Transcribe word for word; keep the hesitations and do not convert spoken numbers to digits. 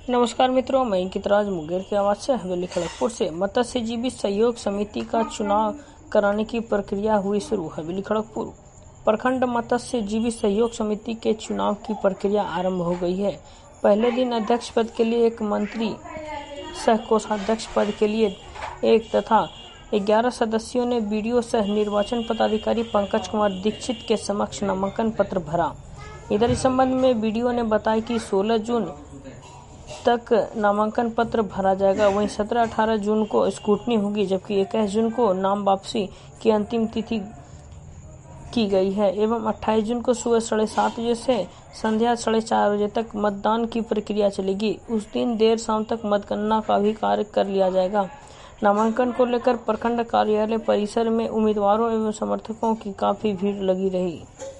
नमस्कार मित्रों, मैं अंकित राज मुंगेर की आवाज से हवेली खड़गपुर से। मत्स्यजीवी सहयोग समिति का चुनाव कराने की प्रक्रिया हुई शुरू। हवेली खड़गपुर प्रखंड मत्स्यजीवी सहयोग समिति के चुनाव की प्रक्रिया आरंभ हो गई है। पहले दिन अध्यक्ष पद के लिए एक मंत्री, सह कोषाध्यक्ष पद के लिए एक तथा ग्यारह सदस्यों ने बीडीओ सह निर्वाचन पदाधिकारी पंकज कुमार दीक्षित के समक्ष नामांकन पत्र भरा। इधर इस संबंध में बीडीओ ने बताया कि सोलह जून तक नामांकन पत्र भरा जाएगा। वहीं सत्रह अठारह जून को स्क्रूटनी होगी, जबकि इक्कीस जून को नाम वापसी की अंतिम तिथि की गई है एवं अट्ठाईस जून को सुबह साढ़े सात बजे से संध्या साढ़े चार बजे तक मतदान की प्रक्रिया चलेगी। उस दिन देर शाम तक मतगणना का भी कार्य कर लिया जाएगा। नामांकन को लेकर प्रखंड कार्यालय परिसर में उम्मीदवारों एवं समर्थकों की काफी भीड़ लगी रही।